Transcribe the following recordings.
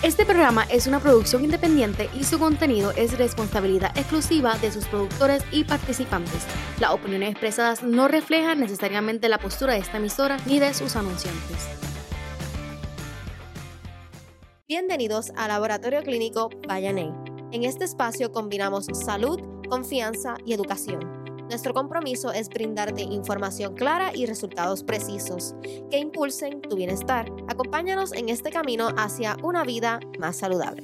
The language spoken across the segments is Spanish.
Este programa es una producción independiente y su contenido es responsabilidad exclusiva de sus productores y participantes. Las opiniones expresadas no reflejan necesariamente la postura de esta emisora ni de sus anunciantes. Bienvenidos al Laboratorio Clínico Vayaney. En este espacio combinamos salud, confianza y educación. Nuestro compromiso es brindarte información clara y resultados precisos que impulsen tu bienestar. Acompáñanos en este camino hacia una vida más saludable.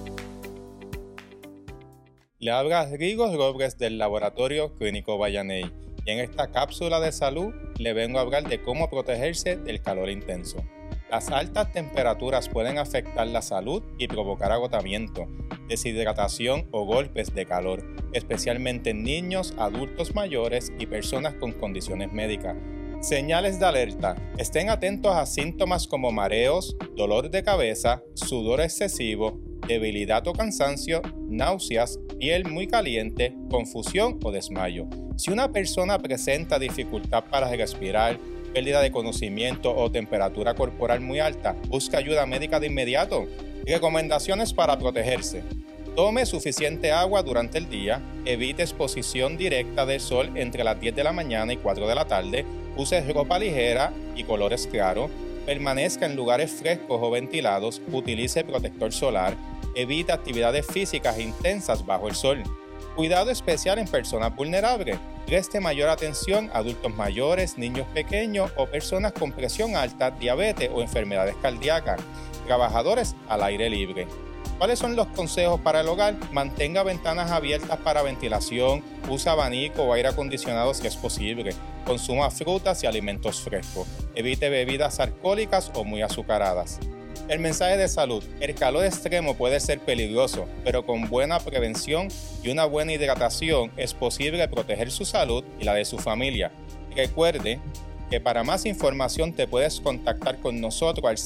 Le habla Rigo Robles del Laboratorio Clínico Vayaney y en esta cápsula de salud le vengo a hablar de cómo protegerse del calor intenso. Las altas temperaturas pueden afectar la salud y provocar agotamiento, deshidratación o golpes de calor, especialmente en niños, adultos mayores y personas con condiciones médicas. Señales de alerta. Estén atentos a síntomas como mareos, dolor de cabeza, sudor excesivo, debilidad o cansancio, náuseas, piel muy caliente, confusión o desmayo. Si una persona presenta dificultad para respirar, pérdida de conocimiento o temperatura corporal muy alta, busca ayuda médica de inmediato. Recomendaciones para protegerse. Tome suficiente agua durante el día, evite exposición directa del sol entre las 10 de la mañana y 4 de la tarde, use ropa ligera y colores claros, permanezca en lugares frescos o ventilados, utilice protector solar, evite actividades físicas intensas bajo el sol. Cuidado especial en personas vulnerables. Preste mayor atención a adultos mayores, niños pequeños o personas con presión alta, diabetes o enfermedades cardíacas. Trabajadores al aire libre. ¿Cuáles son los consejos para el hogar? Mantenga ventanas abiertas para ventilación, use abanico o aire acondicionado si es posible. Consuma frutas y alimentos frescos. Evite bebidas alcohólicas o muy azucaradas. El mensaje de salud. El calor extremo puede ser peligroso, pero con buena prevención y una buena hidratación es posible proteger su salud y la de su familia. Recuerde que para más información te puedes contactar con nosotros al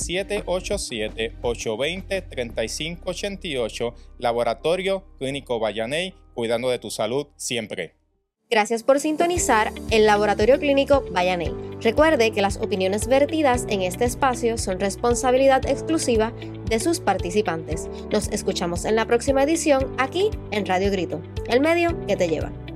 787-820-3588, Laboratorio Clínico Vayaney, cuidando de tu salud siempre. Gracias por sintonizar el Laboratorio Clínico Vayaney. Recuerde que las opiniones vertidas en este espacio son responsabilidad exclusiva de sus participantes. Nos escuchamos en la próxima edición aquí en Radio Grito, el medio que te lleva.